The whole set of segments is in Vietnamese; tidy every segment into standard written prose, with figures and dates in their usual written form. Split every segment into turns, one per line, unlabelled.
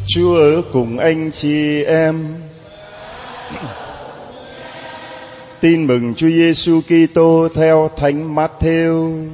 Chúa ở cùng anh chị em. Tin mừng Chúa Giêsu Kitô theo Thánh Mát-thêu.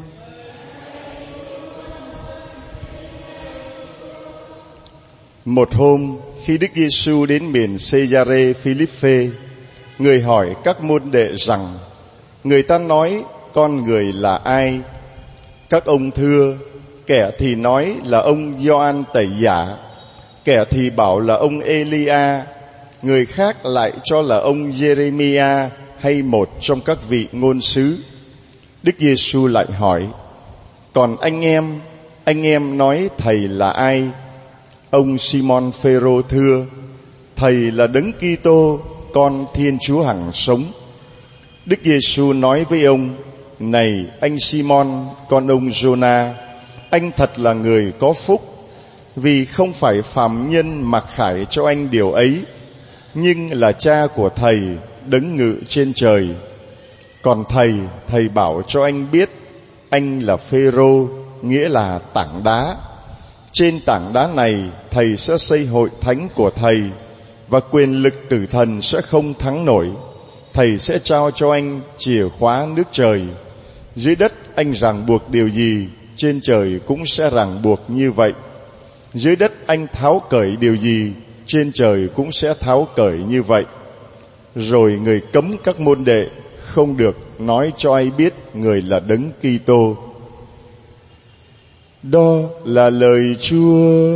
Một hôm, khi Đức Giêsu đến miền Cesarea Philippe, người hỏi các môn đệ rằng: người ta nói con người là ai? Các ông thưa: kẻ thì nói là ông Gioan Tẩy Giả, kẻ thì bảo là ông Elia, người khác lại cho là ông Giê-rê-mi-a hay một trong các vị ngôn sứ. Đức Giêsu lại hỏi: còn anh em nói thầy là ai? Ông Simon Phêrô thưa: thầy là Đấng Kitô, con Thiên Chúa hằng sống. Đức Giêsu nói với ông: này anh Simon, con ông Giô-na, anh thật là người có phúc, vì không phải phàm nhân mặc khải cho anh điều ấy, nhưng là Cha của thầy đấng ngự trên trời. Còn thầy bảo cho anh biết, anh là Phêrô, nghĩa là tảng đá. Trên tảng đá này thầy sẽ xây hội thánh của thầy, và quyền lực tử thần sẽ không thắng nổi. Thầy sẽ trao cho anh chìa khóa nước trời. Dưới đất anh ràng buộc điều gì, trên trời cũng sẽ ràng buộc như vậy. Dưới đất anh tháo cởi điều gì, trên trời cũng sẽ tháo cởi như vậy. Rồi người cấm các môn đệ không được nói cho ai biết người là Đấng Kitô. Đó là lời Chúa.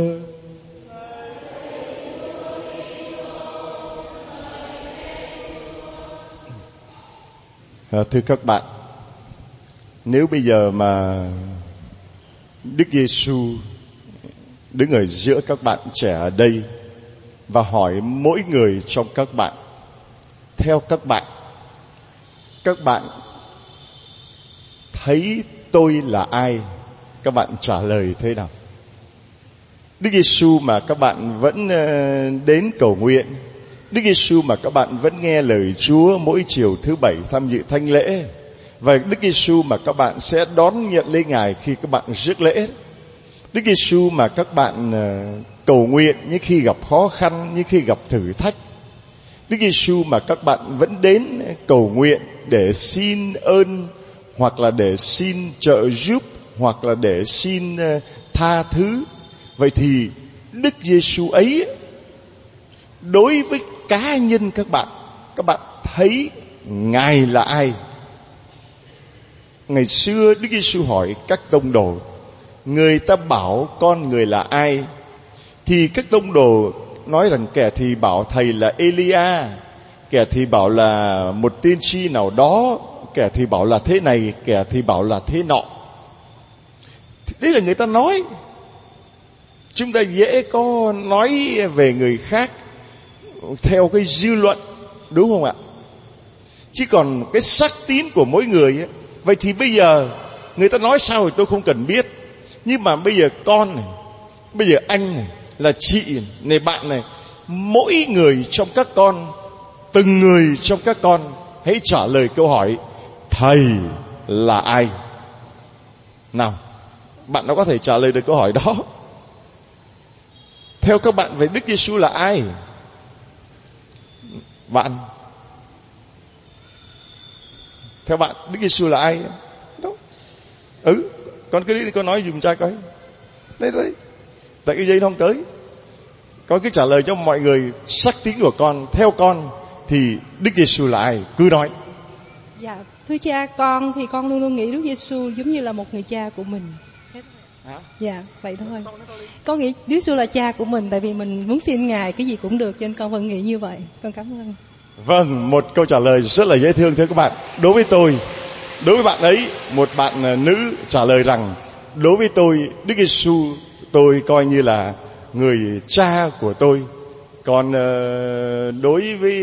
Thưa các bạn, nếu bây giờ mà Đức Giêsu đứng ở giữa các bạn trẻ ở đây và hỏi mỗi người trong các bạn, theo các bạn thấy tôi là ai? Các bạn trả lời thế nào? Đức Giêsu mà các bạn vẫn đến cầu nguyện, Đức Giêsu mà các bạn vẫn nghe lời Chúa mỗi chiều thứ bảy tham dự thánh lễ, và Đức Giêsu mà các bạn sẽ đón nhận lấy Ngài khi các bạn rước lễ, Đức Giêsu mà các bạn cầu nguyện những khi gặp khó khăn, những khi gặp thử thách, Đức Giêsu mà các bạn vẫn đến cầu nguyện để xin ơn, hoặc là để xin trợ giúp, hoặc là để xin tha thứ. Vậy thì Đức Giêsu ấy, đối với cá nhân các bạn thấy Ngài là ai? Ngày xưa Đức Giêsu hỏi các tông đồ: người ta bảo con người là ai? Thì các tông đồ nói rằng kẻ thì bảo thầy là Elia, kẻ thì bảo là một tiên tri nào đó, kẻ thì bảo là thế này, kẻ thì bảo là thế nọ. Đấy là người ta nói. Chúng ta dễ có nói về người khác theo cái dư luận, đúng không ạ? Chứ còn cái sắc tín của mỗi người ấy, vậy thì bây giờ người ta nói sao thì tôi không cần biết. Nhưng mà bây giờ con này, bây giờ anh này, là chị này, bạn này, mỗi người trong các con, từng người trong các con, hãy trả lời câu hỏi: thầy là ai? Nào, bạn nó có thể trả lời được câu hỏi đó. Theo các bạn, về Đức Giêsu là ai? Bạn, theo bạn Đức Giêsu là ai? Đâu? Con cứ đi, con nói dùm cha coi. Đấy, tại cái dây nó không tới. Con cứ trả lời cho mọi người sắc tín của con. Theo con thì Đức Giêsu là ai? Cứ nói.
Dạ, thưa cha, con thì con luôn luôn nghĩ Đức Giêsu giống như là một người cha của mình.
Hả?
Dạ, vậy thôi. Con nghĩ Đức Giêsu là cha của mình, tại vì mình muốn xin Ngài cái gì cũng được, cho nên con vẫn nghĩ như vậy. Con cảm ơn.
Vâng, một câu trả lời rất là dễ thương thưa các bạn. Đối với tôi, đối với bạn ấy, một bạn nữ trả lời rằng: đối với tôi, Đức Giêsu tôi coi như là người cha của tôi. Còn đối với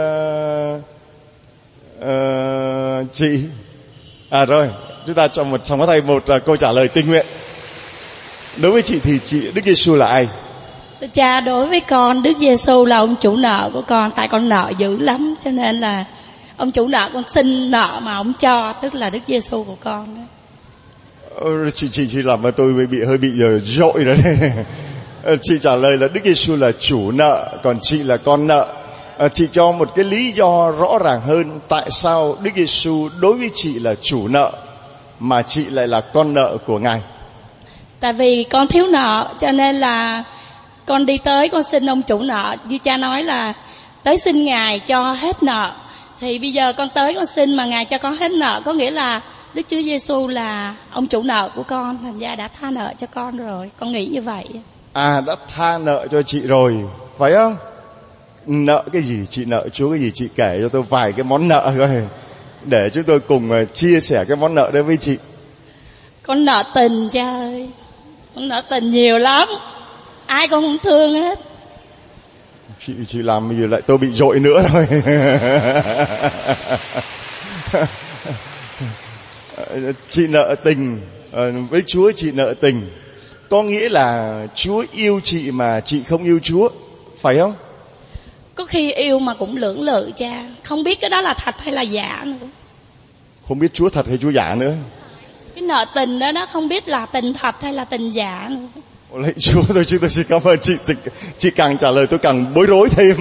chị, rồi chúng ta cho thầy một câu trả lời tình nguyện. Đối với chị thì Đức Giêsu là ai?
Cha, đối với con, Đức Giêsu là ông chủ nợ của con. Tại con nợ dữ lắm, cho nên là ông chủ nợ con xin nợ mà ông cho, tức là Đức Giêsu của con đó.
Chị làm mà tôi hơi bị dội rồi. Chị trả lời là Đức Giêsu là chủ nợ, còn chị là con nợ. Chị cho một cái lý do rõ ràng hơn tại sao Đức Giêsu đối với chị là chủ nợ mà chị lại là con nợ của Ngài.
Tại vì con thiếu nợ cho nên là con đi tới con xin ông chủ nợ, như cha nói là tới xin Ngài cho hết nợ. Thì bây giờ con tới con xin mà Ngài cho con hết nợ, có nghĩa là Đức Chúa Giêsu là ông chủ nợ của con, thành ra đã tha nợ cho con rồi. Con nghĩ như vậy.
Đã tha nợ cho chị rồi, phải không? Nợ cái gì? Chị nợ Chúa cái gì? Chị kể cho tôi vài cái món nợ coi, để chúng tôi cùng chia sẻ cái món nợ đấy với chị.
Con nợ tình cha ơi. Con nợ tình nhiều lắm, ai con không thương hết.
Chị làm bây giờ lại tôi bị dội nữa rồi. Chị nợ tình với Chúa, chị nợ tình có nghĩa là Chúa yêu chị mà chị không yêu Chúa, phải không?
Có khi yêu mà cũng lưỡng lự cha, không biết cái đó là thật hay là giả nữa.
Không biết Chúa thật hay Chúa giả nữa.
Cái nợ tình đó nó không biết là tình thật hay là tình giả nữa.
Lạy Chúa, tôi xin cảm ơn chị. Chị càng trả lời tôi càng bối rối thêm.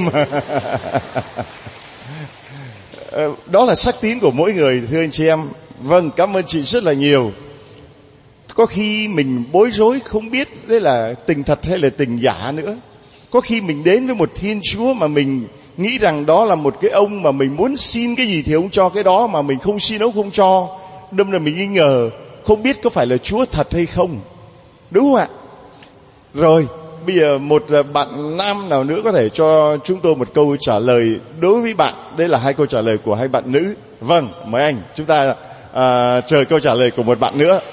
Đó là sắc tín của mỗi người, thưa anh chị em. Vâng, cảm ơn chị rất là nhiều. Có khi mình bối rối không biết đấy là tình thật hay là tình giả nữa. Có khi mình đến với một Thiên Chúa mà mình nghĩ rằng đó là một cái ông mà mình muốn xin cái gì thì ông cho cái đó, mà mình không xin ông không cho. Đâm ra mình nghi ngờ, không biết có phải là Chúa thật hay không. Đúng không ạ? Rồi, bây giờ một bạn nam nào nữa có thể cho chúng tôi một câu trả lời đối với bạn. Đây là 2 câu trả lời của 2 bạn nữ. Vâng, mời anh. Chúng ta chờ câu trả lời của một bạn nữa.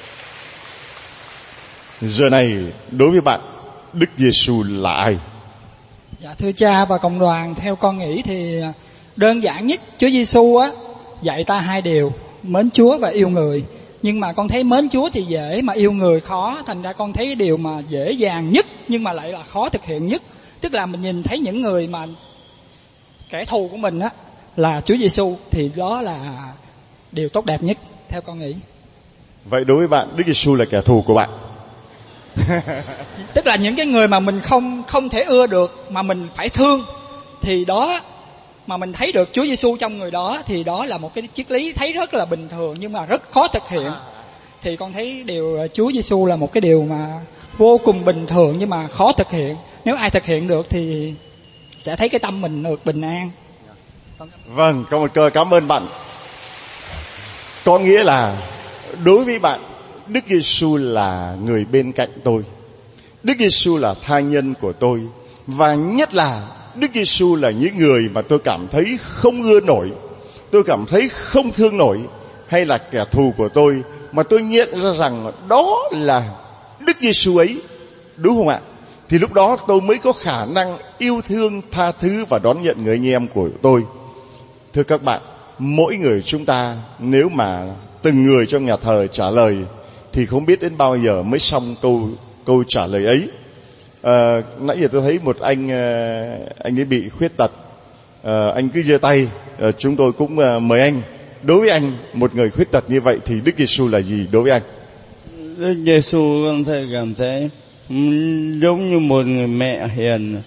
Giờ này, đối với bạn, Đức Giêsu là ai?
Dạ thưa cha và cộng đoàn, theo con nghĩ thì đơn giản nhất, Chúa Giêsu á dạy ta 2 điều: mến Chúa và yêu người. Nhưng mà con thấy mến Chúa thì dễ mà yêu người khó, thành ra con thấy cái điều mà dễ dàng nhất nhưng mà lại là khó thực hiện nhất. Tức là mình nhìn thấy những người mà kẻ thù của mình á là Chúa Giêsu thì đó là điều tốt đẹp nhất theo con nghĩ.
Vậy đối với bạn, Đức Giêsu là kẻ thù của bạn?
Tức là những cái người mà mình không thể ưa được mà mình phải thương, thì đó mà mình thấy được Chúa Giêsu trong người đó, thì đó là một cái triết lý thấy rất là bình thường nhưng mà rất khó thực hiện. Thì con thấy điều Chúa Giêsu là một cái điều mà vô cùng bình thường nhưng mà khó thực hiện. Nếu ai thực hiện được thì sẽ thấy cái tâm mình được bình an.
Vâng, cảm ơn bạn. Có nghĩa là đối với bạn, Đức Giêsu là người bên cạnh tôi. Đức Giêsu là tha nhân của tôi. Và nhất là Đức Giêsu là những người mà tôi cảm thấy không ưa nổi, tôi cảm thấy không thương nổi, hay là kẻ thù của tôi, mà tôi nhận ra rằng đó là Đức Giêsu ấy, đúng không ạ? Thì lúc đó tôi mới có khả năng yêu thương, tha thứ và đón nhận người anh em của tôi. Thưa các bạn, mỗi người chúng ta nếu mà từng người trong nhà thờ trả lời thì không biết đến bao giờ mới xong câu trả lời ấy. Nãy giờ tôi thấy một anh ấy bị khuyết tật, anh cứ giơ tay, chúng tôi cũng mời anh. Đối với anh, một người khuyết tật như vậy thì Đức Giêsu là gì đối với anh?
Đức Giêsu con cảm thấy giống như một người mẹ hiền,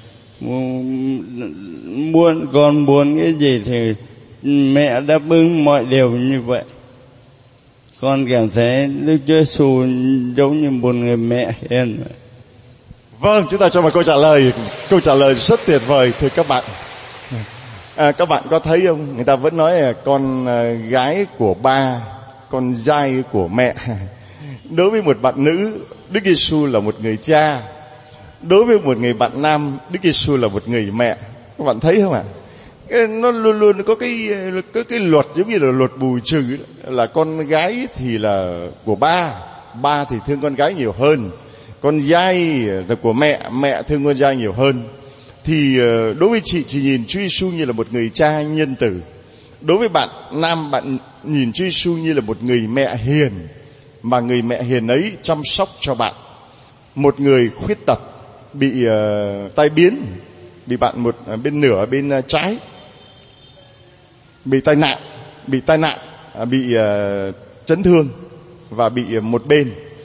con muốn cái gì thì mẹ đáp ứng mọi điều như vậy. Con cảm thấy Đức Chúa Giêsu giống như một người mẹ hiền vậy.
Vâng, chúng ta cho một câu trả lời rất tuyệt vời, thưa các bạn. Các bạn có thấy không? Người ta vẫn nói là con gái của ba, con dai của mẹ. Đối với một bạn nữ, Đức Giêsu là một người cha. Đối với một người bạn nam, Đức Giêsu là một người mẹ. Các bạn thấy không ạ? Nó luôn luôn có cái luật giống như là luật bù trừ, là con gái thì là của ba thì thương con gái nhiều hơn, con dai là của mẹ thương con dai nhiều hơn. Thì đối với chị nhìn Chúa Giêsu như là một người cha nhân từ. Đối với bạn nam, bạn nhìn Chúa Giêsu như là một người mẹ hiền, mà người mẹ hiền ấy chăm sóc cho bạn. Một người khuyết tật bị tai biến, bị bạn một bên nửa bên trái bị tai nạn, bị chấn thương và bị một bên.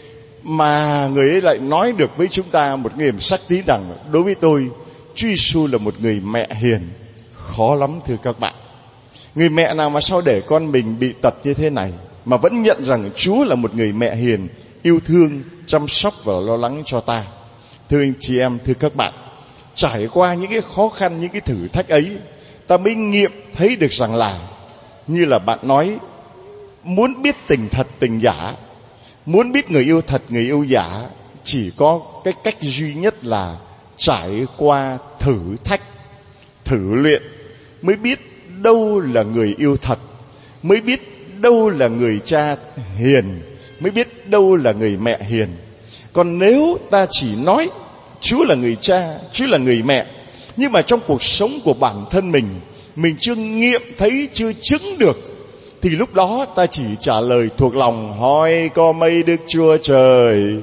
mà người ấy lại nói được với chúng ta một niềm xác tín rằng đối với tôi, Chúa Giêsu là một người mẹ hiền. Khó lắm thưa các bạn. Người mẹ nào mà sao để con mình bị tật như thế này mà vẫn nhận rằng Chúa là một người mẹ hiền, yêu thương, chăm sóc và lo lắng cho ta. Thưa anh chị em, thưa các bạn, trải qua những cái khó khăn, những cái thử thách ấy, ta mới nghiệm thấy được rằng là, như là bạn nói, muốn biết tình thật tình giả, muốn biết người yêu thật người yêu giả, chỉ có cái cách duy nhất là trải qua thử thách, thử luyện, mới biết đâu là người yêu thật, mới biết đâu là người cha hiền, mới biết đâu là người mẹ hiền. Còn nếu ta chỉ nói Chúa là người cha, Chúa là người mẹ, nhưng mà trong cuộc sống của bản thân mình chưa nghiệm thấy, chưa chứng được, thì lúc đó ta chỉ trả lời thuộc lòng: hỏi có mấy Đức Chúa Trời?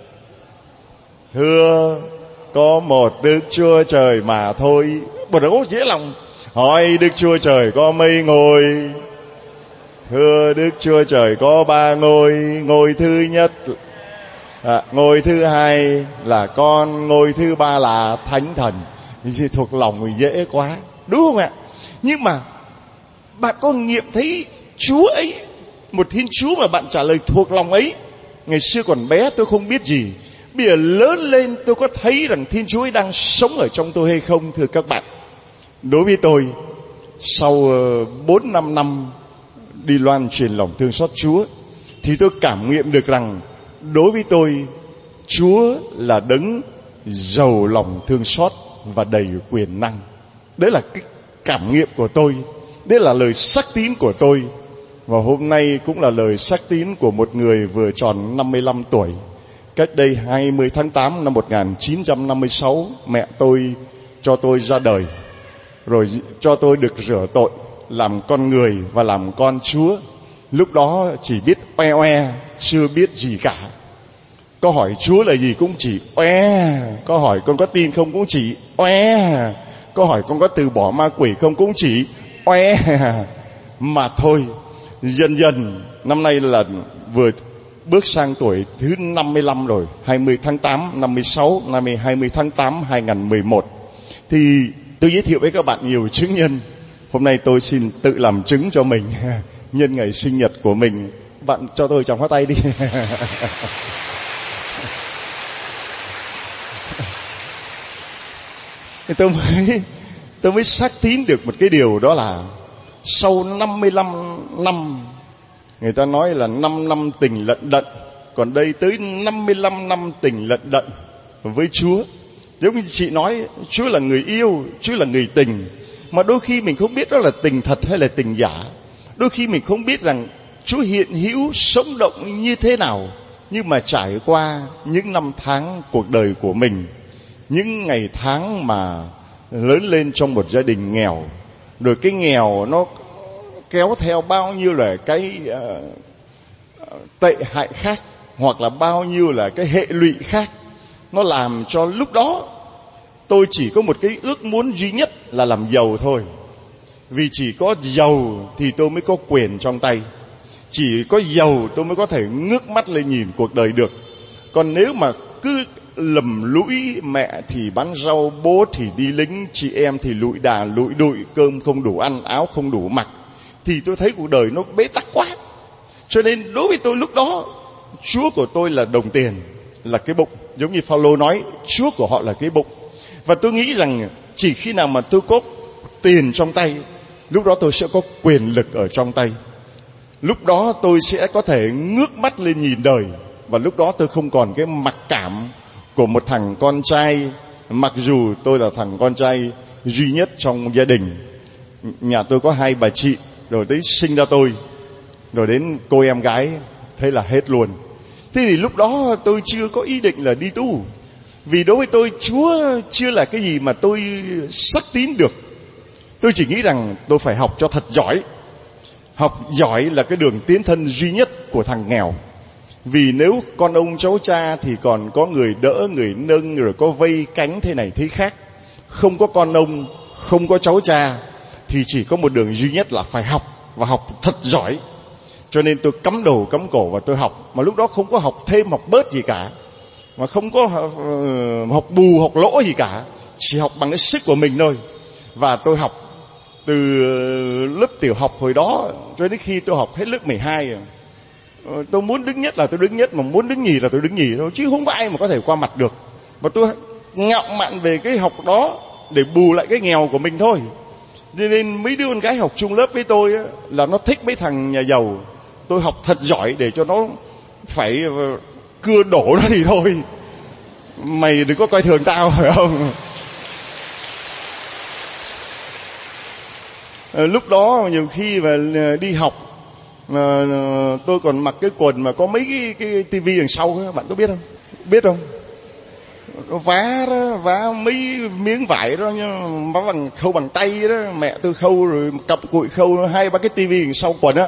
Thưa, có một Đức Chúa Trời mà thôi. Bộ đó dễ lòng. Hỏi Đức Chúa Trời có mấy ngôi? Thưa, Đức Chúa Trời có 3 ngôi. Ngôi thứ nhất, ngôi thứ hai là Con, ngôi thứ ba là Thánh Thần. Gì thuộc lòng dễ quá, đúng không ạ? Nhưng mà bạn có nghiệm thấy Chúa ấy, một Thiên Chúa mà bạn trả lời thuộc lòng ấy? Ngày xưa còn bé tôi không biết gì, bây giờ lớn lên tôi có thấy rằng Thiên Chúa ấy đang sống ở trong tôi hay không, thưa các bạn? Đối với tôi, sau 4-5 năm đi loan truyền lòng thương xót Chúa, thì tôi cảm nghiệm được rằng đối với tôi, Chúa là đấng giàu lòng thương xót và đầy quyền năng. Đấy là cái cảm nghiệm của tôi, đấy là lời xác tín của tôi. Và hôm nay cũng là lời xác tín của một người vừa tròn 55 tuổi. Cách đây 20 tháng 8 năm 1956, mẹ tôi cho tôi ra đời, rồi cho tôi được rửa tội, làm con người và làm con Chúa. Lúc đó chỉ biết oe oe, chưa biết gì cả. Có hỏi Chúa là gì cũng chỉ oe. Có hỏi con có tin không cũng chỉ oe. Có hỏi con có từ bỏ ma quỷ không cũng chỉ oe mà thôi. Dần dần năm nay là vừa bước sang tuổi thứ 55 rồi, 20 tháng 8 56, năm 20 tháng 8 2011. Thì tôi giới thiệu với các bạn nhiều chứng nhân. Hôm nay tôi xin tự làm chứng cho mình nhân ngày sinh nhật của mình. Bạn cho tôi chàng pháo tay đi. Tôi mới xác tín được một cái điều, đó là sau 55 năm, người ta nói là 5 năm tình lận đận, còn đây tới 55 năm tình lận đận với Chúa. Giống như chị nói, Chúa là người yêu, Chúa là người tình, mà đôi khi mình không biết đó là tình thật hay là tình giả. Đôi khi mình không biết rằng Chúa hiện hữu sống động như thế nào. Nhưng mà trải qua những năm tháng cuộc đời của mình, những ngày tháng mà lớn lên trong một gia đình nghèo, rồi cái nghèo nó kéo theo bao nhiêu là cái tệ hại khác, hoặc là bao nhiêu là cái hệ lụy khác, nó làm cho lúc đó tôi chỉ có một cái ước muốn duy nhất là làm giàu thôi. Vì chỉ có giàu thì tôi mới có quyền trong tay, chỉ có giàu tôi mới có thể ngước mắt lên nhìn cuộc đời được. Còn nếu mà cứ lầm lũi, mẹ thì bán rau, bố thì đi lính, chị em thì lụi đà lụi đụi, cơm không đủ ăn, áo không đủ mặc, thì tôi thấy cuộc đời nó bế tắc quá. Cho nên đối với tôi lúc đó, Chúa của tôi là đồng tiền, là cái bụng. Giống như Phao-lô nói, Chúa của họ là cái bụng. Và tôi nghĩ rằng chỉ khi nào mà tôi có tiền trong tay, lúc đó tôi sẽ có quyền lực ở trong tay. Lúc đó tôi sẽ có thể ngước mắt lên nhìn đời. Và lúc đó tôi không còn cái mặc cảm của một thằng con trai, mặc dù tôi là thằng con trai duy nhất trong gia đình. Nhà tôi có 2 bà chị, rồi tới sinh ra tôi, rồi đến cô em gái, thế là hết luôn. Thế thì lúc đó tôi chưa có ý định là đi tu. Vì đối với tôi, Chúa chưa là cái gì mà tôi xác tín được. Tôi chỉ nghĩ rằng tôi phải học cho thật giỏi. Học giỏi là cái đường tiến thân duy nhất của thằng nghèo. Vì nếu con ông cháu cha thì còn có người đỡ, người nâng, rồi có vây cánh thế này thế khác. Không có con ông, không có cháu cha, thì chỉ có một đường duy nhất là phải học, và học thật giỏi. Cho nên tôi cắm đầu cắm cổ và tôi học. Mà lúc đó không có học thêm học bớt gì cả, mà không có học bù học lỗ gì cả, chỉ học bằng cái sức của mình thôi. Và tôi học từ lớp tiểu học hồi đó cho đến khi tôi học hết lớp 12. Tôi muốn đứng nhất là tôi đứng nhất, mà muốn đứng nhì là tôi đứng nhì thôi, chứ không có ai mà có thể qua mặt được. Và tôi ngạo mạn về cái học đó để bù lại cái nghèo của mình thôi. Cho nên mấy đứa con gái học chung lớp với tôi á, là nó thích mấy thằng nhà giàu. Tôi học thật giỏi để cho nó phải cưa đổ nó thì thôi. Mày đừng có coi thường tao, phải không? Lúc đó nhiều khi mà đi học mà tôi còn mặc cái quần mà có mấy cái tivi đằng sau đó, bạn có biết không? Biết không? Vá đó, vá mấy miếng vải đó, vá bằng khâu bằng tay đó, mẹ tôi khâu rồi cặp cụi khâu 2-3 cái tivi đằng sau quần á.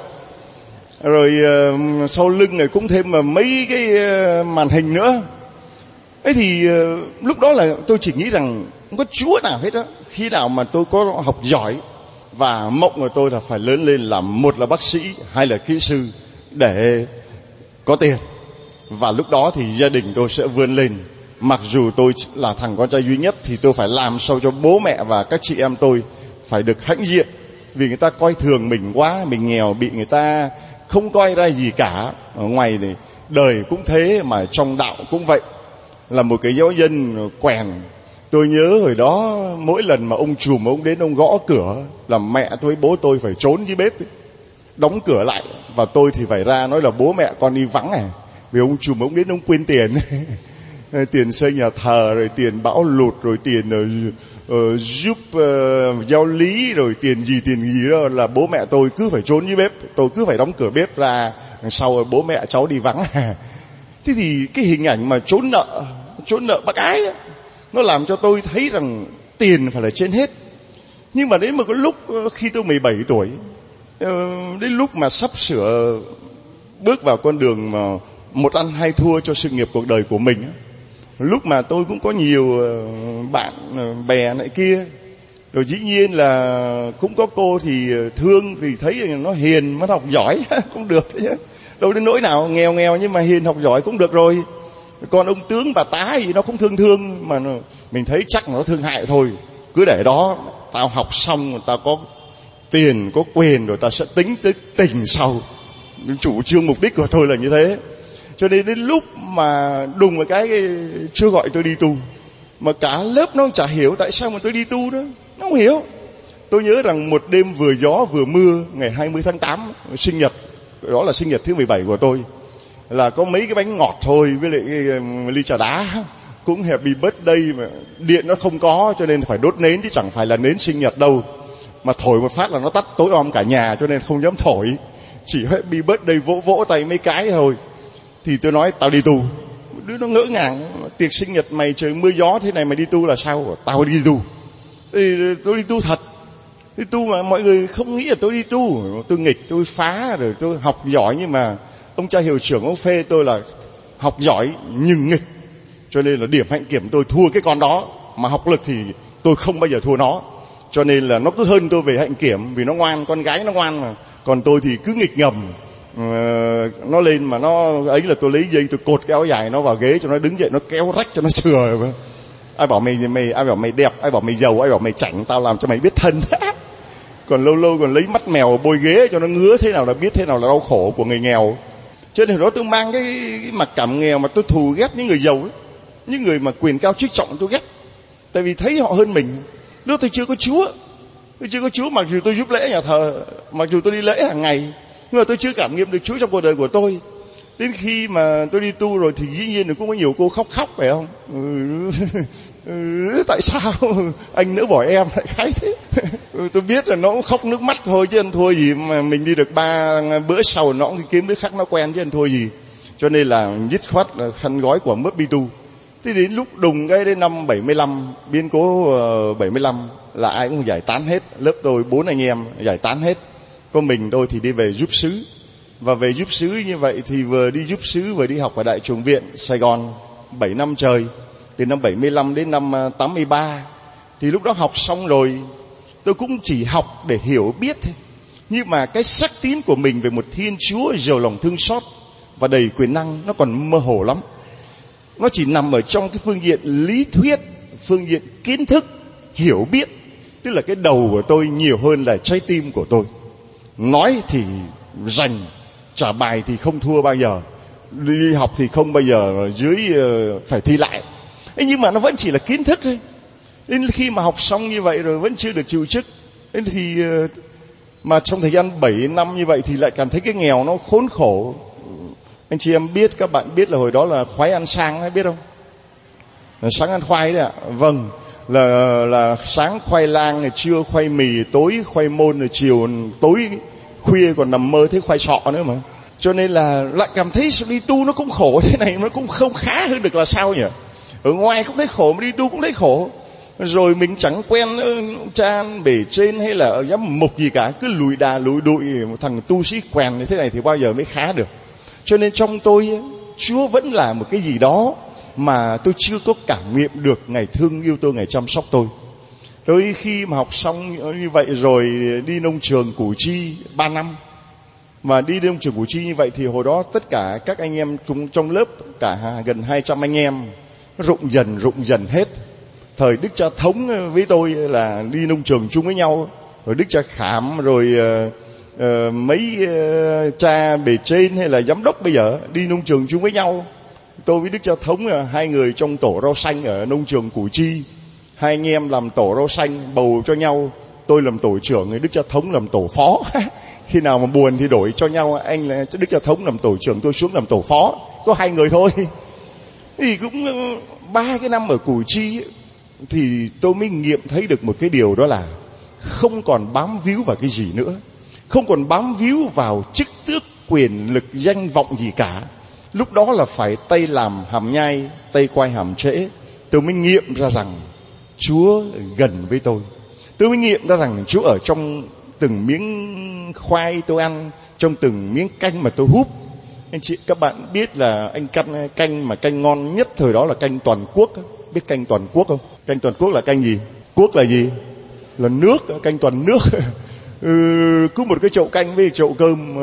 Rồi sau lưng này cũng thêm mà mấy cái màn hình nữa. Thế thì lúc đó là tôi chỉ nghĩ rằng không có Chúa nào hết đó. Khi nào mà tôi có học giỏi, và mộng của tôi là phải lớn lên làm một là bác sĩ, hai là kỹ sư để có tiền. Và lúc đó thì gia đình tôi sẽ vươn lên. Mặc dù tôi là thằng con trai duy nhất thì tôi phải làm sao cho bố mẹ và các chị em tôi phải được hãnh diện. Vì người ta coi thường mình quá, mình nghèo, bị người ta không coi ra gì cả. Ở ngoài này đời cũng thế, mà trong đạo cũng vậy. Là một cái giáo dân quèn. Tôi nhớ hồi đó mỗi lần mà ông trùm ông đến ông gõ cửa là mẹ tôi bố tôi phải trốn dưới bếp ấy, đóng cửa lại. Và tôi thì phải ra nói là bố mẹ con đi vắng à. Vì ông trùm ông đến ông quên tiền. Tiền xây nhà thờ, rồi tiền bão lụt, rồi tiền giúp giáo lý, rồi tiền gì đó, là bố mẹ tôi cứ phải trốn dưới bếp. Tôi cứ phải đóng cửa bếp ra, sau bố mẹ cháu đi vắng. Thế thì cái hình ảnh mà trốn nợ bác ái ấy, nó làm cho tôi thấy rằng tiền phải là trên hết. Nhưng mà đến một cái lúc khi tôi 17 tuổi, đến lúc mà sắp sửa bước vào con đường mà một ăn hai thua cho sự nghiệp cuộc đời của mình, lúc mà tôi cũng có nhiều bạn bè này kia, rồi dĩ nhiên là cũng có cô thì thương, vì thấy nó hiền, nó học giỏi cũng được chứ, đâu đến nỗi nào nghèo nhưng mà hiền học giỏi cũng được rồi. Còn ông tướng bà tá gì nó cũng thương, mà mình thấy chắc nó thương hại thôi. Cứ để đó, tao học xong, tao có tiền, có quyền, rồi tao sẽ tính tới tình sau. Chủ trương mục đích của tôi là như thế. Cho nên đến lúc mà đùng một cái chưa gọi tôi đi tu, mà cả lớp nó chả hiểu tại sao mà tôi đi tu đó. Nó không hiểu. Tôi nhớ rằng một đêm vừa gió vừa mưa, ngày 20 tháng 8, sinh nhật, đó là sinh nhật thứ 17 của tôi, là có mấy cái bánh ngọt thôi với lại cái ly trà đá, cũng happy birthday, mà điện nó không có cho nên phải đốt nến, chứ chẳng phải là nến sinh nhật đâu. Mà thổi một phát là nó tắt tối om cả nhà, cho nên không dám thổi, chỉ happy birthday vỗ tay mấy cái thôi. Thì tôi nói tao đi tu. Đứa nó ngỡ ngàng, tiệc sinh nhật mày trời mưa gió thế này mày đi tu là sao? Tao đi tu. Tôi đi tu thật. Đi tu mà mọi người không nghĩ là tôi đi tu. Tôi nghịch, tôi phá, rồi tôi học giỏi, nhưng mà ông cha hiệu trưởng ông phê tôi là học giỏi nhưng nghịch. Cho nên là điểm hạnh kiểm tôi thua cái con đó. Mà học lực thì tôi không bao giờ thua nó. Cho nên là nó cứ hơn tôi về hạnh kiểm, vì nó ngoan, con gái nó ngoan mà. Còn tôi thì cứ nghịch ngầm. Nó lên mà nó ấy là tôi lấy dây tôi cột cái áo dài nó vào ghế cho nó đứng dậy, nó kéo rách cho nó chừa. Ai bảo mày ai bảo mày đẹp, ai bảo mày giàu, ai bảo mày chảnh, tao làm cho mày biết thân. Còn lâu còn lấy mắt mèo bôi ghế cho nó ngứa, thế nào là biết thế nào là đau khổ của người nghèo. Cho nên đó tôi mang cái mặc cảm nghèo, mà tôi thù ghét những người giàu ấy, những người mà quyền cao chức trọng tôi ghét. Tại vì thấy họ hơn mình. Lúc tôi chưa có Chúa, mặc dù tôi giúp lễ nhà thờ, mặc dù tôi đi lễ hàng ngày, nhưng mà tôi chưa cảm nghiệm được Chúa trong cuộc đời của tôi. Đến khi mà tôi đi tu rồi thì dĩ nhiên là cũng có nhiều cô khóc phải không? Tại sao anh nỡ bỏ em lại khái thế? Tôi biết là nó cũng khóc nước mắt thôi chứ ăn thua gì, mà mình đi được 3 bữa sau nó cũng kiếm đứa khác nó quen chứ ăn thua gì. Cho nên là dứt khoát là khăn gói của mớp đi tu. Thế đến lúc đùng cái đến năm 75, biến cố 75 là ai cũng giải tán hết. Lớp tôi 4 anh em giải tán hết. Có mình tôi thì đi về giúp xứ. Và về giúp xứ như vậy thì vừa đi giúp xứ vừa đi học ở Đại Chủng Viện Sài Gòn 7 năm trời, từ năm 75 đến năm 83. Thì lúc đó học xong rồi, tôi cũng chỉ học để hiểu biết thôi. Nhưng mà cái xác tín của mình về một Thiên Chúa giàu lòng thương xót và đầy quyền năng nó còn mơ hồ lắm. Nó chỉ nằm ở trong cái phương diện lý thuyết, phương diện kiến thức, hiểu biết. Tức là cái đầu của tôi nhiều hơn là trái tim của tôi. Nói thì rành, trả bài thì không thua bao giờ, đi học thì không bao giờ dưới phải thi lại. Nhưng mà nó vẫn chỉ là kiến thức thôi. Đến khi mà học xong như vậy rồi vẫn chưa được trụ chức. Đến thì mà trong thời gian 7 năm như vậy thì lại cảm thấy cái nghèo nó khốn khổ. Anh chị em biết, các bạn biết là hồi đó là khoái ăn sang, biết không? Sáng ăn khoai đấy ạ. Vâng, là sáng khoai lang, trưa khoai mì, tối khoai môn, rồi chiều tối khuya còn nằm mơ thấy khoai sọ nữa mà. Cho nên là lại cảm thấy đi tu nó cũng khổ thế này, nó cũng không khá hơn được là sao nhỉ? Ở ngoài cũng thấy khổ, mà đi tu cũng thấy khổ. Rồi mình chẳng quen cha bề trên hay là giám mục gì cả, cứ lùi đà lùi đụi, thằng tu sĩ quèn như thế này thì bao giờ mới khá được. Cho nên trong tôi, Chúa vẫn là một cái gì đó mà tôi chưa có cảm nghiệm được. Ngài thương yêu tôi, Ngài chăm sóc tôi. Rồi khi mà học xong như vậy rồi đi nông trường Củ Chi 3 năm. Mà đi nông trường Củ Chi như vậy thì hồi đó tất cả các anh em trong lớp, cả gần 200 anh em, rụng dần hết. Thời Đức Cha Thống với tôi là đi nông trường chung với nhau. Rồi Đức Cha Khảm, rồi mấy cha bề trên hay là giám đốc bây giờ đi nông trường chung với nhau. Tôi với Đức Cha Thống là hai người trong tổ rau xanh ở nông trường Củ Chi. Hai anh em làm tổ rau xanh bầu cho nhau. Tôi làm tổ trưởng, Đức Cha Thống làm tổ phó. Khi nào mà buồn thì đổi cho nhau, anh là Đức Cha Thống làm tổ trưởng, tôi xuống làm tổ phó. Có hai người thôi. Thì cũng 3 cái năm ở Củ Chi thì tôi mới nghiệm thấy được một cái điều, đó là không còn bám víu vào cái gì nữa, không còn bám víu vào chức tước, quyền lực, danh vọng gì cả. Lúc đó là phải tay làm hàm nhai, tay quay hàm trễ. Tôi mới nghiệm ra rằng Chúa gần với tôi. Tôi mới nghiệm ra rằng Chúa ở trong từng miếng khoai tôi ăn, trong từng miếng canh mà tôi húp. Anh chị, các bạn biết là anh canh mà canh ngon nhất thời đó là canh Toàn Quốc. Biết canh Toàn Quốc không? Canh Toàn Quốc là canh gì? Quốc là gì? Là nước, canh toàn nước. Cứ một cái chậu canh với chậu cơm,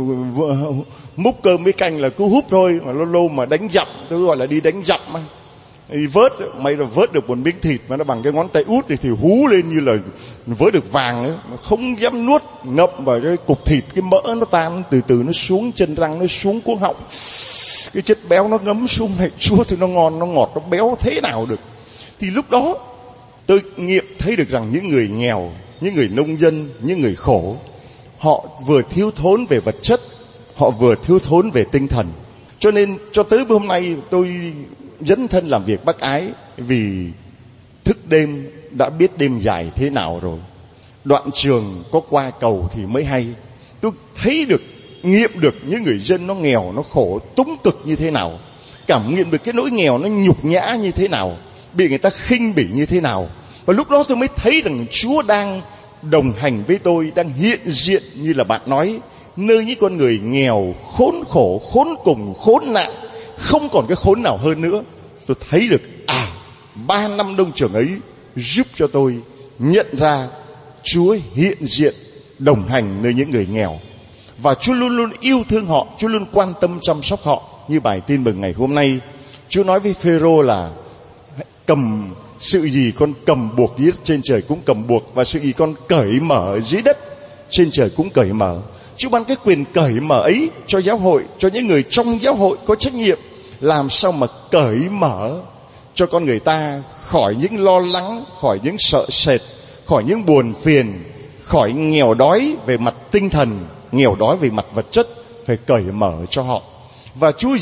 múc cơm với canh là cứ húp thôi. Mà lâu lâu mà đánh dặm, tôi gọi là đi đánh dặm. Đi vớt, may là vớt được một miếng thịt mà nó bằng cái ngón tay út thì hú lên như là vớt được vàng ấy. Không dám nuốt, ngậm vào cái cục thịt, cái mỡ nó tan từ từ nó xuống chân răng, nó xuống cuống họng. Cái chất béo nó ngấm xuống này, Chúa thì nó ngon, nó ngọt, nó béo thế nào được. Thì lúc đó tôi nghiệm thấy được rằng những người nghèo, những người nông dân, những người khổ, họ vừa thiếu thốn về vật chất, họ vừa thiếu thốn về tinh thần. Cho nên cho tới hôm nay tôi dấn thân làm việc bác ái, vì thức đêm đã biết đêm dài thế nào rồi. Đoạn trường có qua cầu thì mới hay. Tôi thấy được, nghiệm được những người dân nó nghèo, nó khổ, túng cực như thế nào, cảm nghiệm được cái nỗi nghèo nó nhục nhã như thế nào, bị người ta khinh bỉ như thế nào. Và lúc đó tôi mới thấy rằng Chúa đang đồng hành với tôi, đang hiện diện như là bạn nói, nơi những con người nghèo, khốn khổ, khốn cùng, khốn nạn, không còn cái khốn nào hơn nữa. Tôi thấy được 3 năm nông trường ấy giúp cho tôi nhận ra Chúa hiện diện đồng hành nơi những người nghèo. Và Chúa luôn luôn yêu thương họ, Chúa luôn quan tâm chăm sóc họ. Như bài tin mừng ngày hôm nay, Chúa nói với Phêrô là cầm sự gì con cầm buộc dưới đất trên trời cũng cầm buộc, và sự gì con cởi mở dưới đất trên trời cũng cởi mở. Chúa ban cái quyền cởi mở ấy cho giáo hội, cho những người trong giáo hội có trách nhiệm làm sao mà cởi mở cho con người ta khỏi những lo lắng, khỏi những sợ sệt, khỏi những buồn phiền, khỏi nghèo đói về mặt tinh thần, nghèo đói về mặt vật chất, phải cởi mở cho họ. Và Chúa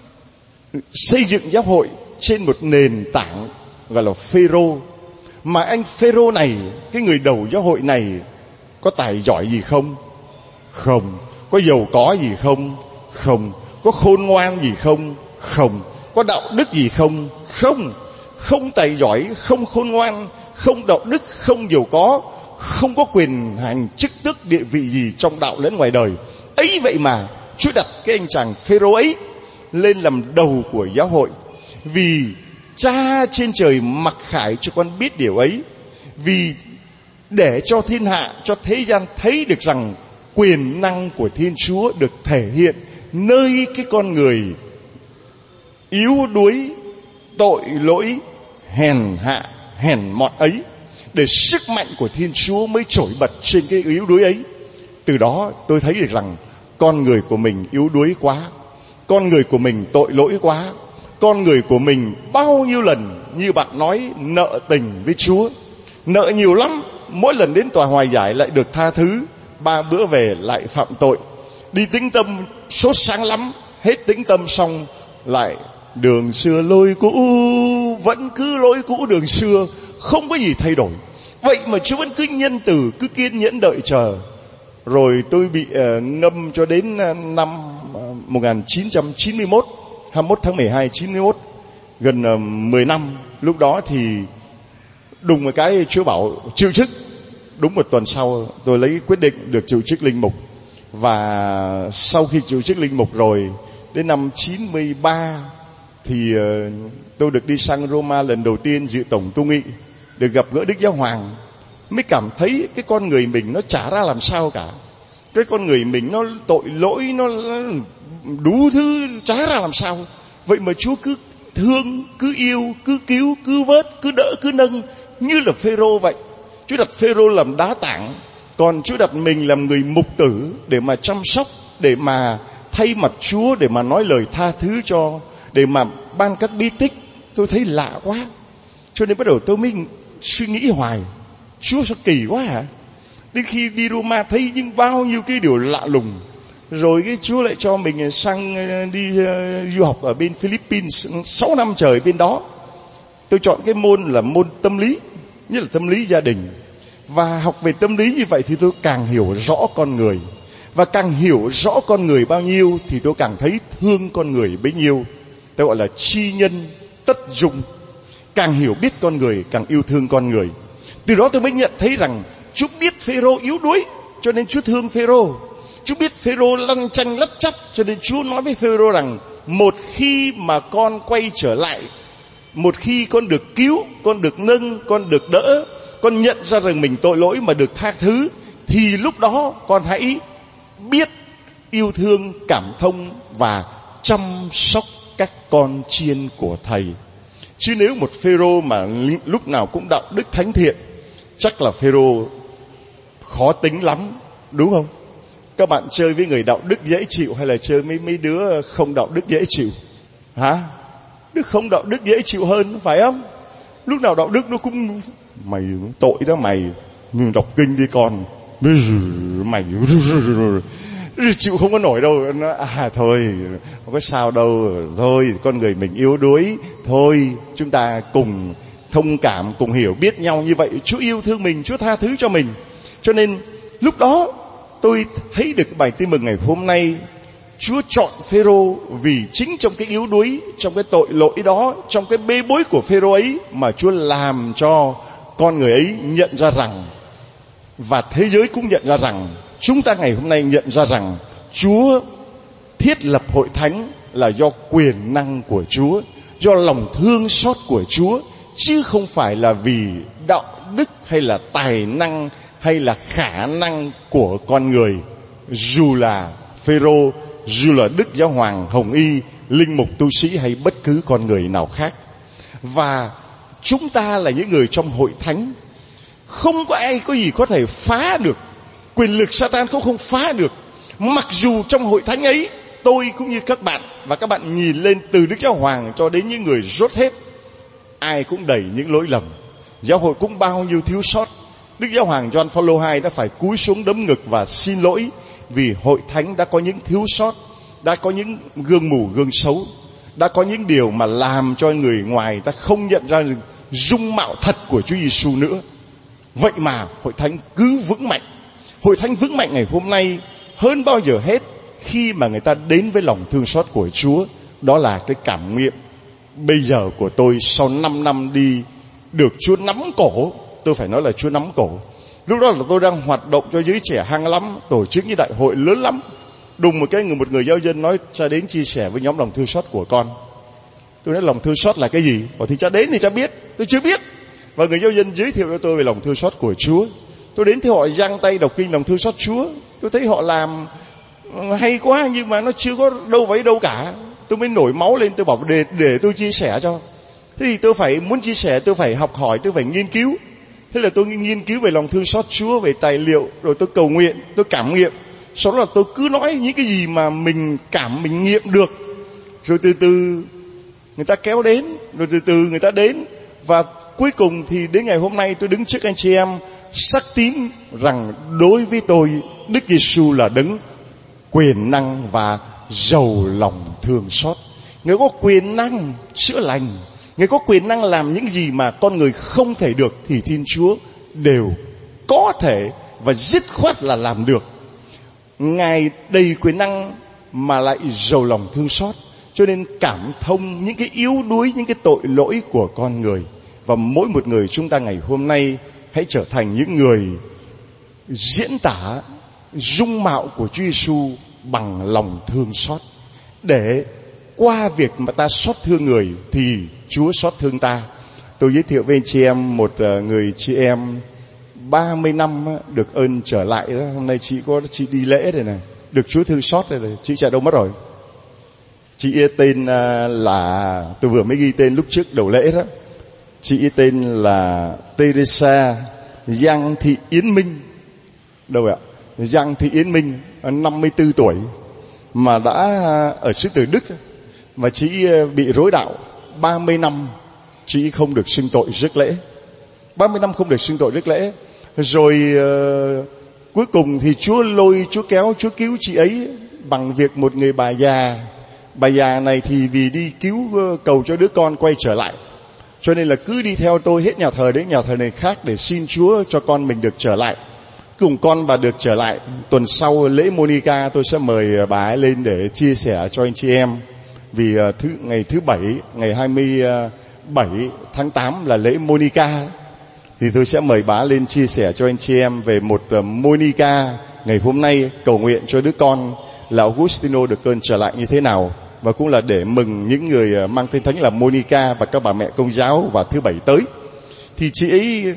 xây dựng giáo hội trên một nền tảng gọi là Phêrô. Mà anh Phêrô này, cái người đầu giáo hội này, có tài giỏi gì không? Không. Có giàu có gì không? Không. Có khôn ngoan gì không? Không. Có đạo đức gì không? Không. Không tài giỏi, không khôn ngoan, không đạo đức, không giàu có, không có quyền hành chức tước địa vị gì trong đạo lẫn ngoài đời. Ấy vậy mà Chúa đặt cái anh chàng Phêrô ấy lên làm đầu của giáo hội. Vì Cha trên trời mặc khải cho con biết điều ấy, vì để cho thiên hạ, cho thế gian thấy được rằng quyền năng của Thiên Chúa được thể hiện nơi cái con người yếu đuối, tội lỗi, hèn hạ, hèn mọn ấy, để sức mạnh của Thiên Chúa mới trỗi bật trên cái yếu đuối ấy. Từ đó tôi thấy được rằng con người của mình yếu đuối quá, con người của mình tội lỗi quá, con người của mình bao nhiêu lần như bạn nói nợ tình với Chúa, nợ nhiều lắm. Mỗi lần đến tòa hòa giải lại được tha thứ, 3 bữa về lại phạm tội. Đi tĩnh tâm sốt sáng lắm, hết tĩnh tâm xong lại đường xưa lối cũ, vẫn cứ lối cũ đường xưa, không có gì thay đổi. Vậy mà Chúa vẫn cứ nhân từ, cứ kiên nhẫn đợi chờ. Rồi tôi bị ngâm cho đến năm 1991, 21 tháng 12 91, gần 10 năm. Lúc đó thì đùng một cái Chúa bảo chịu chức. Đúng một tuần sau tôi lấy quyết định được chịu chức linh mục. Và sau khi chịu chức linh mục rồi, đến năm 93 thì tôi được đi sang Roma lần đầu tiên dự tổng tu nghị, được gặp gỡ Đức Giáo Hoàng. Mới cảm thấy cái con người mình nó chả ra làm sao cả. Cái con người mình nó tội lỗi, nó đủ thứ chả ra làm sao. Vậy mà Chúa cứ thương, cứ yêu, cứ cứu, cứ vớt, cứ đỡ, cứ nâng, như là Phêrô vậy. Chúa đặt Phêrô làm đá tảng, còn Chúa đặt mình làm người mục tử để mà chăm sóc, để mà thay mặt Chúa, để mà nói lời tha thứ cho, để mà ban các bí tích. Tôi thấy lạ quá, cho nên bắt đầu tôi mới suy nghĩ hoài, Chúa sao kỳ quá hả? Đến khi đi Roma thấy những bao nhiêu cái điều lạ lùng. Rồi cái Chúa lại cho mình sang đi du học ở bên Philippines 6 năm trời bên đó. Tôi chọn cái môn là môn tâm lý, nhất là tâm lý gia đình. Và học về tâm lý như vậy thì tôi càng hiểu rõ con người. Và càng hiểu rõ con người bao nhiêu thì tôi càng thấy thương con người bấy nhiêu. Tôi gọi là chi nhân tất dụng. Càng hiểu biết con người càng yêu thương con người. Từ đó tôi mới nhận thấy rằng Chúa biết Phêrô yếu đuối cho nên Chúa thương Phêrô. Chúa biết Phêrô lăn chanh lắt chắt cho nên Chúa nói với Phêrô rằng một khi mà con quay trở lại, một khi con được cứu, con được nâng, con được đỡ, con nhận ra rằng mình tội lỗi mà được tha thứ, thì lúc đó con hãy biết yêu thương, cảm thông và chăm sóc các con chiên của Thầy. Chứ nếu một Phêrô mà lúc nào cũng đạo đức thánh thiện, chắc là Phêrô khó tính lắm, đúng không? Các bạn chơi với người đạo đức dễ chịu hay là chơi với mấy đứa không đạo đức dễ chịu? Hả? Đứa không đạo đức dễ chịu hơn, phải không? Lúc nào đạo đức nó cũng mày tội đó mày, nhưng đọc kinh đi con, mày chịu không có nổi đâu. Nó, thôi không có sao đâu, thôi con người mình yếu đuối, thôi chúng ta cùng thông cảm, cùng hiểu biết nhau như vậy. Chúa yêu thương mình, Chúa tha thứ cho mình. Cho nên lúc đó tôi thấy được bài tin mừng ngày hôm nay, Chúa chọn Phêrô vì chính trong cái yếu đuối, trong cái tội lỗi đó, trong cái bê bối của Phêrô ấy mà Chúa làm cho con người ấy nhận ra rằng, và thế giới cũng nhận ra rằng, chúng ta ngày hôm nay nhận ra rằng Chúa thiết lập hội thánh là do quyền năng của Chúa, do lòng thương xót của Chúa, chứ không phải là vì đạo đức hay là tài năng hay là khả năng của con người. Dù là Phêrô, dù là Đức Giáo Hoàng, Hồng Y, linh mục, tu sĩ hay bất cứ con người nào khác. Và chúng ta là những người trong hội thánh, không có ai có gì có thể phá được, quyền lực Satan cũng không phá được. Mặc dù trong hội thánh ấy, tôi cũng như các bạn, và các bạn nhìn lên từ Đức Giáo Hoàng cho đến những người rốt hết, ai cũng đầy những lỗi lầm, giáo hội cũng bao nhiêu thiếu sót. Đức Giáo Hoàng Gioan Phaolô II đã phải cúi xuống đấm ngực và xin lỗi vì hội thánh đã có những thiếu sót, đã có những gương mù gương xấu, đã có những điều mà làm cho người ngoài ta không nhận ra dung mạo thật của Chúa Giêsu nữa. Vậy mà hội thánh cứ vững mạnh. Hội thánh vững mạnh ngày hôm nay hơn bao giờ hết khi mà người ta đến với lòng thương xót của Chúa. Đó là cái cảm nghiệm bây giờ của tôi sau 5 năm đi được Chúa nắm cổ. Tôi phải nói là Chúa nắm cổ. Lúc đó là tôi đang hoạt động cho giới trẻ hăng lắm, tổ chức những đại hội lớn lắm. Đùng một người giáo dân nói cha đến chia sẻ với nhóm lòng thương xót của con. Tôi nói lòng thương xót là cái gì? Bảo thì cha đến thì cha biết. Tôi chưa biết. Và người giáo dân giới thiệu cho tôi về lòng thương xót của Chúa. Tôi đến thì họ giang tay đọc kinh lòng thương xót Chúa. Tôi thấy họ làm hay quá, nhưng mà nó chưa có đâu vào đâu cả. Tôi mới nổi máu lên, tôi bảo để tôi chia sẻ cho. Thế thì tôi phải muốn chia sẻ, tôi phải học hỏi, tôi phải nghiên cứu. Thế là tôi nghiên cứu về lòng thương xót Chúa, về tài liệu, rồi tôi cầu nguyện, tôi cảm nghiệm. Sau đó là tôi cứ nói những cái gì mà mình nghiệm được. Rồi từ từ người ta kéo đến, rồi từ từ người ta đến. Và cuối cùng thì đến ngày hôm nay tôi đứng trước anh chị em xác tín rằng đối với tôi, Đức Giêsu là đấng quyền năng và giàu lòng thương xót. Người có quyền năng chữa lành, Người có quyền năng làm những gì mà con người không thể được, thì Thiên Chúa đều có thể và dứt khoát là làm được. Ngài đầy quyền năng mà lại giàu lòng thương xót, cho nên cảm thông những cái yếu đuối, những cái tội lỗi của con người. Và mỗi một người chúng ta ngày hôm nay hãy trở thành những người diễn tả dung mạo của Chúa Giêsu bằng lòng thương xót, để qua việc mà ta xót thương người thì Chúa xót thương ta. Tôi giới thiệu với anh chị em một người chị em 30 năm được ơn trở lại đó. Hôm nay chị đi lễ rồi này, được Chúa thương xót rồi. Chị chạy đâu mất rồi? Chị tên là, tôi vừa mới ghi tên lúc trước đầu lễ đó. Chị tên là Teresa Giang Thị Yến Minh. Đâu ạ? Giang Thị Yến Minh, 54 tuổi, mà đã ở xứ Từ Đức. Mà chị bị rối đạo 30 năm, chị không được xưng tội rước lễ. 30 năm không được xưng tội rước lễ. Rồi cuối cùng thì Chúa lôi, Chúa kéo, Chúa cứu chị ấy bằng việc một người bà già. Bà già này thì vì đi cứu cầu cho đứa con quay trở lại, cho nên là cứ đi theo tôi hết nhà thờ đến nhà thờ này khác để xin Chúa cho con mình được trở lại. Cùng con bà được trở lại. Tuần sau lễ Monica tôi sẽ mời bà ấy lên để chia sẻ cho anh chị em. Vì ngày thứ Bảy, ngày 27 tháng 8 là lễ Monica, thì tôi sẽ mời bà lên chia sẻ cho anh chị em về một Monica ngày hôm nay, cầu nguyện cho đứa con là Augustino được cơn trở lại như thế nào. Và cũng là để mừng những người mang tên thánh là Monica và các bà mẹ Công giáo vào thứ Bảy tới. Thì chị ấy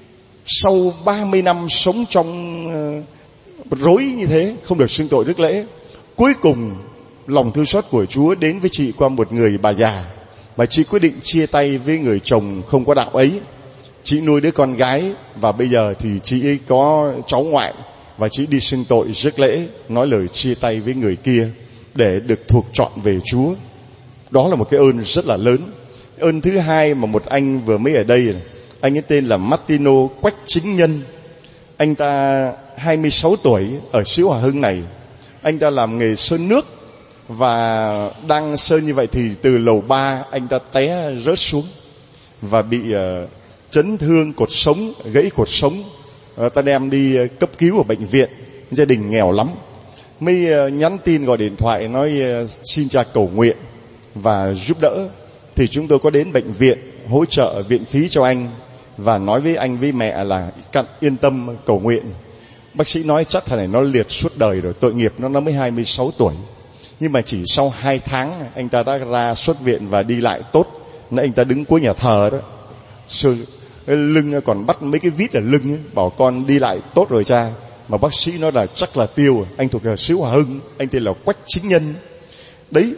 sau 30 năm sống trong rối như thế, không được xưng tội rước lễ, cuối cùng lòng thương xót của Chúa đến với chị qua một người bà già, mà chị quyết định chia tay với người chồng không có đạo ấy. Chị nuôi đứa con gái, và bây giờ thì chị ấy có cháu ngoại, và chị đi xưng tội rước lễ, nói lời chia tay với người kia để được thuộc trọn về Chúa. Đó là một cái ơn rất là lớn. Ơn thứ hai mà một anh vừa mới ở đây, anh ấy tên là Martino Quách Chính Nhân. Anh ta 26 tuổi ở xứ Hòa Hưng này. Anh ta làm nghề sơn nước, và đang sơn như vậy thì từ lầu 3 anh ta té rớt xuống và bị chấn thương cột sống, gãy cột sống. Ta đem đi cấp cứu ở bệnh viện. Gia đình nghèo lắm, mới nhắn tin gọi điện thoại nói xin cha cầu nguyện và giúp đỡ. Thì chúng tôi có đến bệnh viện hỗ trợ viện phí cho anh, và nói với anh với mẹ là yên tâm cầu nguyện. Bác sĩ nói chắc thằng này nó liệt suốt đời rồi, tội nghiệp nó mới 26 tuổi. Nhưng mà chỉ sau 2 tháng anh ta đã ra xuất viện và đi lại tốt. Nên anh ta đứng cuối nhà thờ đó, lưng còn bắt mấy cái vít ở lưng ấy, bảo con đi lại tốt rồi cha. Mà bác sĩ nói là chắc là tiêu. Anh thuộc ở xứ Hòa Hưng, anh tên là Quách Chính Nhân. Đấy,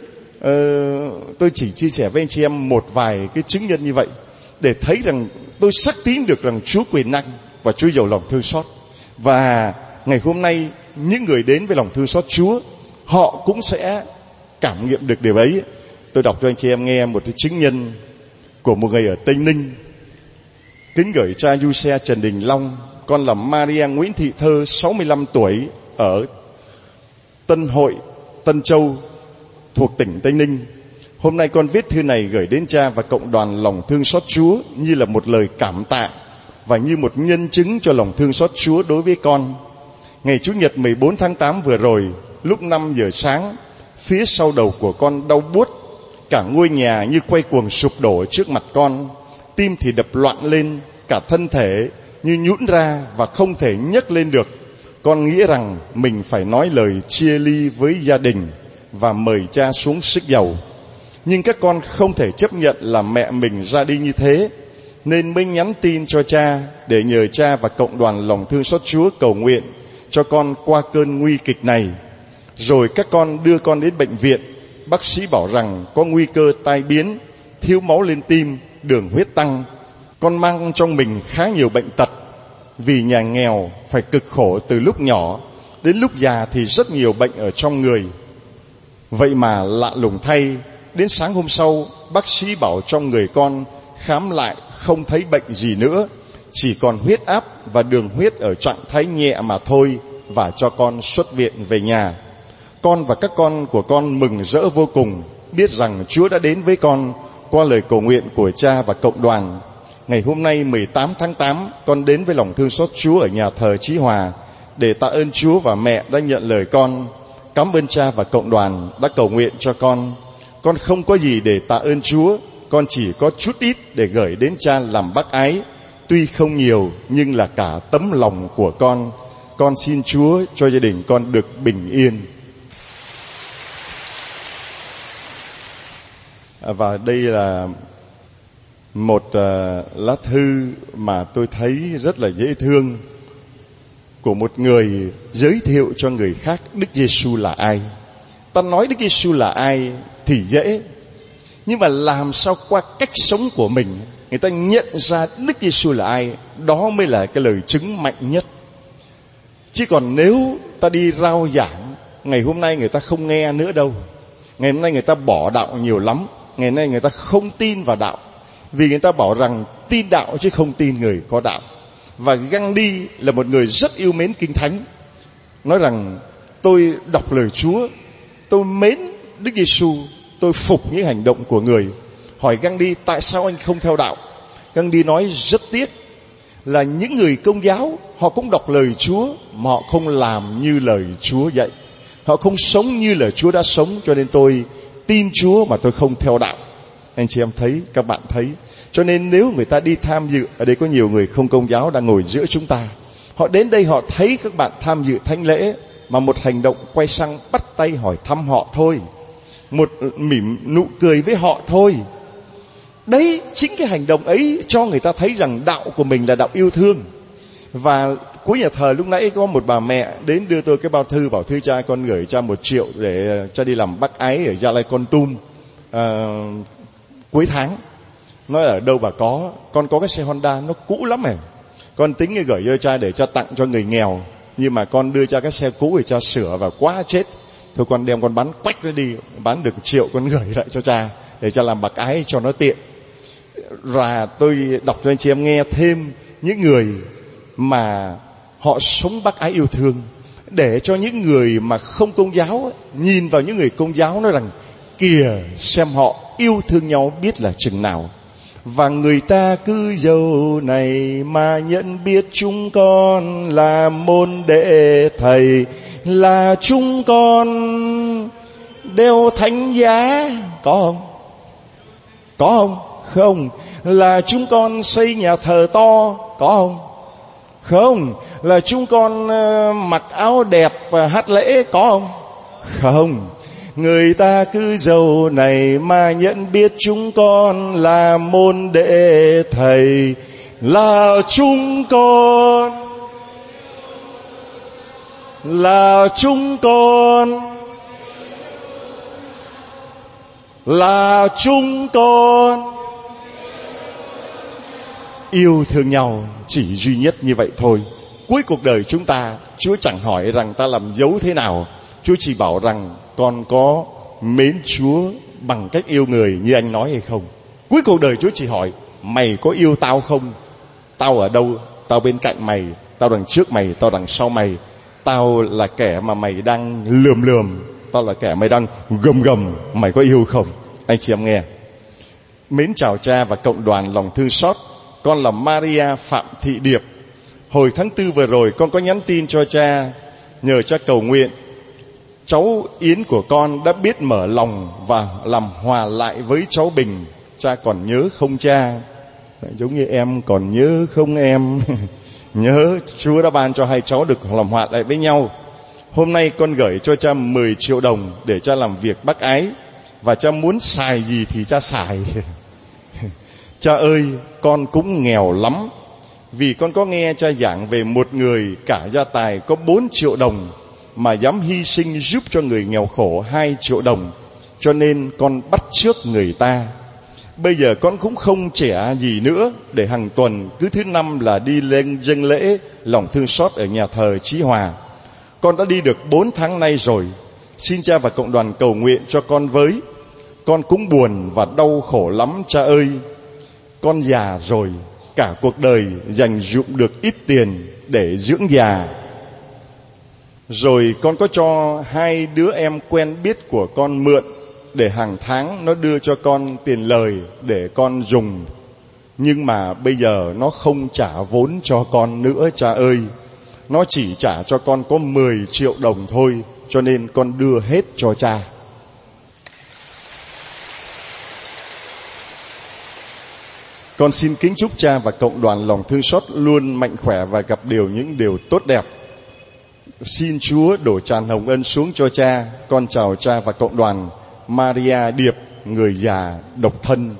tôi chỉ chia sẻ với anh chị em một vài cái chứng nhân như vậy, để thấy rằng tôi xác tín được rằng Chúa quyền năng và Chúa giàu lòng thương xót. Và ngày hôm nay những người đến với lòng thương xót Chúa, họ cũng sẽ cảm nghiệm được điều ấy. Tôi đọc cho anh chị em nghe một cái chứng nhân của một người ở Tây Ninh. Kính gửi cha Du Xe Trần Đình Long, con là Maria Nguyễn Thị Thơ, 65 tuổi, ở Tân Hội, Tân Châu, thuộc tỉnh Tây Ninh. Hôm nay con viết thư này gửi đến cha và cộng đoàn lòng thương xót Chúa như là một lời cảm tạ và như một nhân chứng cho lòng thương xót Chúa đối với con. Ngày Chủ nhật 14 tháng 8 vừa rồi, lúc 5 giờ sáng, phía sau đầu của con đau buốt, cả ngôi nhà như quay cuồng sụp đổ trước mặt con. Tim thì đập loạn lên, cả thân thể như nhũn ra và không thể nhấc lên được. Con nghĩ rằng mình phải nói lời chia ly với gia đình và mời cha xuống xức dầu. Nhưng các con không thể chấp nhận là mẹ mình ra đi như thế, nên mới nhắn tin cho cha để nhờ cha và cộng đoàn lòng thương xót Chúa cầu nguyện cho con qua cơn nguy kịch này. Rồi các con đưa con đến bệnh viện. Bác sĩ bảo rằng có nguy cơ tai biến, thiếu máu lên tim, đường huyết tăng. Con mang trong mình khá nhiều bệnh tật. Vì nhà nghèo phải cực khổ từ lúc nhỏ, đến lúc già thì rất nhiều bệnh ở trong người. Vậy mà lạ lùng thay, đến sáng hôm sau, bác sĩ bảo trong người con khám lại không thấy bệnh gì nữa, chỉ còn huyết áp và đường huyết ở trạng thái nhẹ mà thôi, và cho con xuất viện về nhà. Con và các con của con mừng rỡ vô cùng, biết rằng Chúa đã đến với con qua lời cầu nguyện của cha và cộng đoàn. Ngày hôm nay 18 tháng 8, con đến với lòng thương xót Chúa ở nhà thờ Chí Hòa để tạ ơn Chúa và mẹ đã nhận lời con. Cảm ơn cha và cộng đoàn đã cầu nguyện cho con. Con không có gì để tạ ơn Chúa, con chỉ có chút ít để gửi đến cha làm bác ái. Tuy không nhiều nhưng là cả tấm lòng của con. Con xin Chúa cho gia đình con được bình yên. Và đây là một lá thư mà tôi thấy rất là dễ thương, của một người giới thiệu cho người khác Đức Giêsu là ai. Ta nói Đức Giêsu là ai thì dễ, nhưng mà làm sao qua cách sống của mình người ta nhận ra Đức Giêsu là ai, đó mới là cái lời chứng mạnh nhất. Chứ còn nếu ta đi rao giảng, ngày hôm nay người ta không nghe nữa đâu. Ngày hôm nay người ta bỏ đạo nhiều lắm. Ngày nay người ta không tin vào đạo, vì người ta bảo rằng tin đạo chứ không tin người có đạo. Và Gandhi là một người rất yêu mến Kinh Thánh, nói rằng tôi đọc lời Chúa, tôi mến Đức Giêsu, tôi phục những hành động của người. Hỏi Gandhi tại sao anh không theo đạo? Gandhi nói rất tiếc là những người Công giáo họ cũng đọc lời Chúa mà họ không làm như lời Chúa dạy, họ không sống như lời Chúa đã sống, cho nên tôi tin Chúa mà tôi không theo đạo. Anh chị em thấy, các bạn thấy. Cho nên nếu người ta đi tham dự, ở đây có nhiều người không Công giáo đang ngồi giữa chúng ta, họ đến đây họ thấy các bạn tham dự thánh lễ mà một hành động quay sang bắt tay hỏi thăm họ thôi, một mỉm nụ cười với họ thôi, đấy chính cái hành động ấy cho người ta thấy rằng đạo của mình là đạo yêu thương. Và cuối nhà thờ lúc nãy có một bà mẹ đến đưa tôi cái bao thư, bảo thưa cha con gửi cha 1 triệu để cha đi làm bác ái ở Gia Lai Kon Tum cuối tháng. Nói ở đâu bà có, con có cái xe Honda nó cũ lắm này, con tính gửi cho cha để cha tặng cho người nghèo, nhưng mà con đưa cha cái xe cũ để cha sửa và quá chết, thôi con đem con bán quách nó đi, bán được 1 triệu con gửi lại cho cha để cha làm bác ái cho nó tiện. Và tôi đọc cho anh chị em nghe thêm những người mà họ sống bác ái yêu thương, để cho những người mà không Công giáo nhìn vào những người Công giáo nói rằng kìa xem họ yêu thương nhau biết là chừng nào. Và người ta cứ dầu này mà nhận biết chúng con là môn đệ thầy, là chúng con đeo thánh giá, có không? Có không? Không. Là chúng con xây nhà thờ to, có không? Không. Là chúng con mặc áo đẹp và hát lễ, có không? Không. Người ta cứ dầu này mà nhận biết chúng con là môn đệ thầy, là chúng con, là chúng con, là chúng con yêu thương nhau chỉ duy nhất như vậy thôi. Cuối cuộc đời chúng ta, Chúa chẳng hỏi rằng ta làm dấu thế nào, Chúa chỉ bảo rằng con có mến Chúa bằng cách yêu người như anh nói hay không. Cuối cuộc đời Chúa chỉ hỏi mày có yêu tao không? Tao ở đâu? Tao bên cạnh mày, tao đằng trước mày, tao đằng sau mày. Tao là kẻ mà mày đang lườm lườm, tao là kẻ mày đang gầm gầm, mày có yêu không? Anh chị em nghe. Mến chào cha và cộng đoàn lòng thương xót. Con là Maria Phạm Thị Điệp. Hồi tháng 4 vừa rồi con có nhắn tin cho cha, nhờ cha cầu nguyện. Cháu Yến của con đã biết mở lòng và làm hòa lại với cháu Bình. Cha còn nhớ không cha? Giống như em còn nhớ không em? Nhớ, Chúa đã ban cho hai cháu được làm hòa lại với nhau. Hôm nay con gửi cho cha 10 triệu đồng để cha làm việc bác ái, và cha muốn xài gì thì cha xài. Cha ơi, con cũng nghèo lắm, Vì con có nghe cha giảng về một người cả gia tài có 4 triệu đồng mà dám hy sinh giúp cho người nghèo khổ 2 triệu đồng, cho nên con bắt chước người ta. Bây giờ con cũng không trẻ gì nữa, để hàng tuần cứ thứ 5 là đi lên dâng lễ lòng thương xót ở nhà thờ Chí Hòa. Con đã đi được 4 tháng nay rồi. Xin cha và cộng đoàn cầu nguyện cho con với. Con cũng buồn và đau khổ lắm cha ơi. Con già rồi, cả cuộc đời dành dụm được ít tiền để dưỡng già. Rồi con có cho 2 đứa em quen biết của con mượn, để hàng tháng nó đưa cho con tiền lời để con dùng. Nhưng mà bây giờ nó không trả vốn cho con nữa cha ơi. Nó chỉ trả cho con có 10 triệu đồng thôi, cho nên con đưa hết cho cha. Con xin kính chúc cha và cộng đoàn lòng thương xót luôn mạnh khỏe và gặp những điều tốt đẹp. Xin Chúa đổ tràn hồng ân xuống cho cha. Con chào cha và cộng đoàn. Maria Điệp, người già độc thân.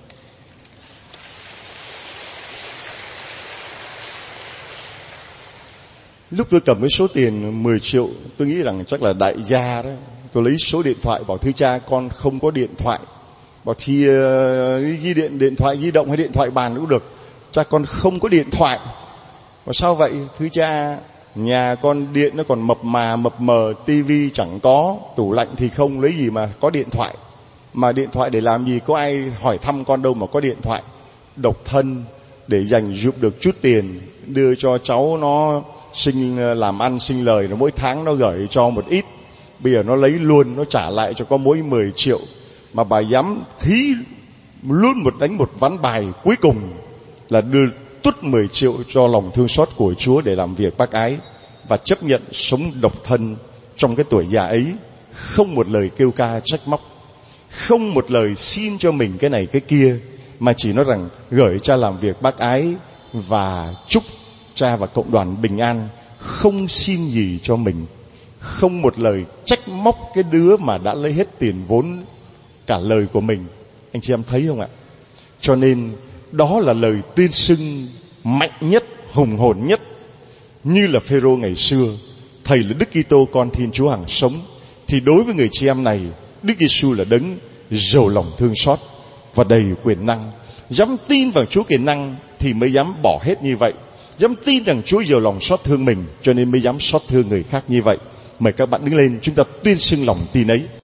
Lúc tôi cầm cái số tiền 10 triệu, tôi nghĩ rằng chắc là đại gia đó. Tôi lấy số điện thoại bảo thưa cha, con không có điện thoại. Bảo thì ghi điện thoại di động hay điện thoại bàn cũng được. Cha con không có điện thoại. Bảo sao vậy? Thưa cha, nhà con điện nó còn mập mờ, tivi chẳng có, tủ lạnh thì không, lấy gì mà có điện thoại. Mà điện thoại để làm gì, có ai hỏi thăm con đâu mà có điện thoại. Độc thân, để dành dụm được chút tiền đưa cho cháu nó làm ăn sinh lời, nó mỗi tháng nó gửi cho một ít. Bây giờ nó lấy luôn, nó trả lại cho có mỗi 10 triệu. Mà bà dám thí luôn đánh một ván bài cuối cùng là đưa tuốt 10 triệu cho lòng thương xót của Chúa để làm việc bác ái, và chấp nhận sống độc thân trong cái tuổi già ấy. Không một lời kêu ca trách móc, không một lời xin cho mình cái này cái kia, mà chỉ nói rằng gửi cha làm việc bác ái và chúc cha và cộng đoàn bình an. Không xin gì cho mình, không một lời trách móc cái đứa mà đã lấy hết tiền vốn cả lời của mình. Anh chị em thấy không ạ? Cho nên đó là lời tuyên xưng mạnh nhất, hùng hồn nhất. Như là Phêrô ngày xưa, thầy là Đức Kitô con Thiên Chúa hằng sống, thì đối với người chị em này, Đức Giêsu là đấng giàu lòng thương xót và đầy quyền năng. Dám tin vào Chúa quyền năng thì mới dám bỏ hết như vậy. Dám tin rằng Chúa giàu lòng xót thương mình, cho nên mới dám xót thương người khác như vậy. Mời các bạn đứng lên, chúng ta tuyên xưng lòng tin ấy.